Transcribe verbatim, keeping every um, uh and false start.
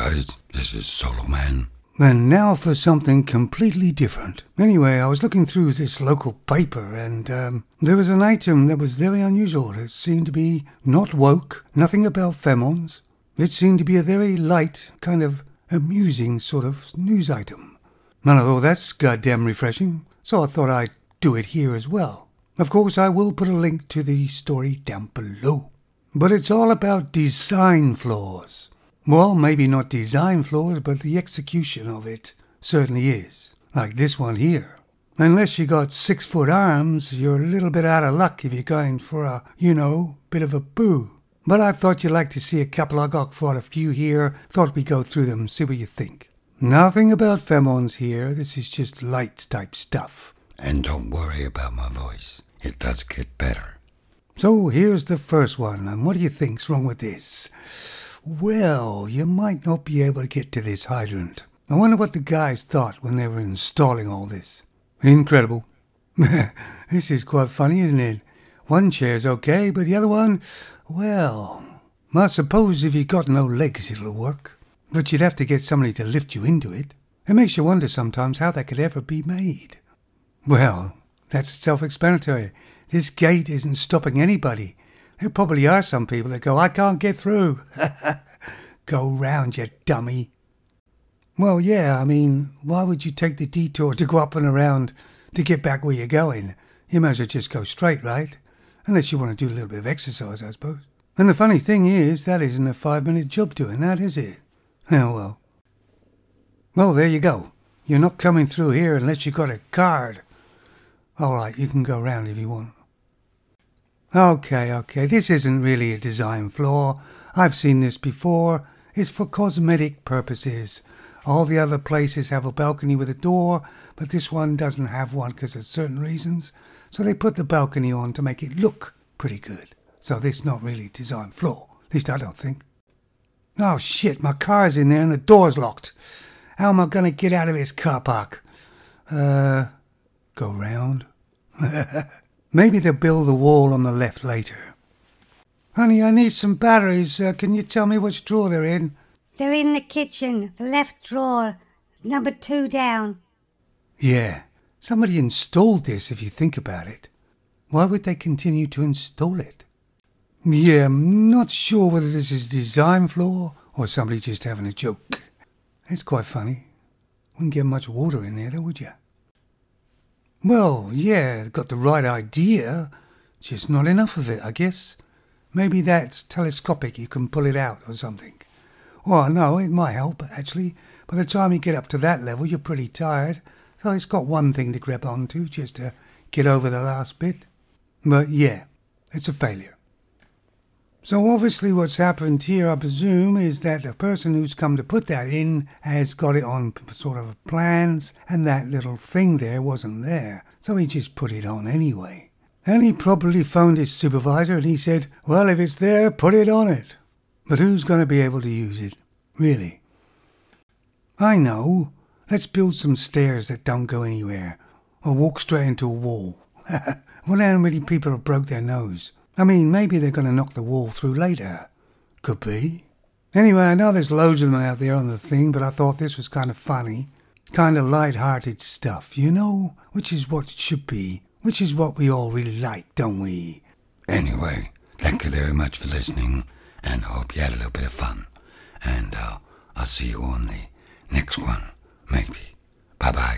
guys, this is Solo Man. And now for something completely different. Anyway, I was looking through this local paper and um, there was an item that was very unusual. It seemed to be not woke, nothing about femons. It seemed to be a very light, kind of amusing sort of news item. And I thought that's goddamn refreshing, so I thought I'd do it here as well. Of course, I will put a link to the story down below. But it's all about design flaws. Well, maybe not design flaws, but the execution of it certainly is. Like this one here. Unless you got six-foot arms, you're a little bit out of luck if you're going for a, you know, bit of a boo. But I thought you'd like to see a couple. I got quite a few here. Thought we'd go through them and see what you think. Nothing about femons here. This is just light type stuff. And don't worry about my voice. It does get better. So here's the first one. And what do you think's wrong with this? Well, you might not be able to get to this hydrant. I wonder what the guys thought when they were installing all this. Incredible. This is quite funny, isn't it? One chair's okay, but the other one, well, I suppose if you've got no legs it'll work. But you'd have to get somebody to lift you into it. It makes you wonder sometimes how that could ever be made. Well, that's self-explanatory. This gate isn't stopping anybody. There probably are some people that go, I can't get through. Go round, you dummy. Well, yeah, I mean, why would you take the detour to go up and around to get back where you're going? You might as well just go straight, right? Unless you want to do a little bit of exercise, I suppose. And the funny thing is, that isn't a five-minute job doing that, is it? Oh, well. Well, there you go. You're not coming through here unless you've got a card. All right, you can go round if you want. Okay, okay, this isn't really a design flaw. I've seen this before. It's for cosmetic purposes. All the other places have a balcony with a door, but this one doesn't have one because of certain reasons. So they put the balcony on to make it look pretty good. So this is not really a design flaw. At least I don't think. Oh shit, my car's in there and the door's locked. How am I going to get out of this car park? Uh, go round. Maybe they'll build the wall on the left later. Honey, I need some batteries. Uh, can you tell me which drawer they're in? They're in the kitchen, the left drawer, number two down. Yeah, somebody installed this if you think about it. Why would they continue to install it? Yeah, I'm not sure whether this is a design flaw or somebody just having a joke. It's quite funny. Wouldn't get much water in there, though, would you? Well, yeah, got the right idea, just not enough of it, I guess. Maybe that's telescopic, you can pull it out or something. Well, no, it might help, actually. By the time you get up to that level, you're pretty tired, so it's got one thing to grab onto just to get over the last bit. But yeah, it's a failure. So obviously what's happened here, I presume, is that the person who's come to put that in has got it on sort of plans, and that little thing there wasn't there, so he just put it on anyway. And he probably phoned his supervisor and he said, well, if it's there, put it on it. But who's going to be able to use it? Really? I know. Let's build some stairs that don't go anywhere, or walk straight into a wall. Well, how many people have broke their nose? I mean, maybe they're going to knock the wall through later. Could be. Anyway, I know there's loads of them out there on the thing, but I thought this was kind of funny. Kind of light-hearted stuff, you know? Which is what it should be. Which is what we all really like, don't we? Anyway, thank you very much for listening, and I hope you had a little bit of fun. And uh, I'll see you on the next one, maybe. Bye-bye.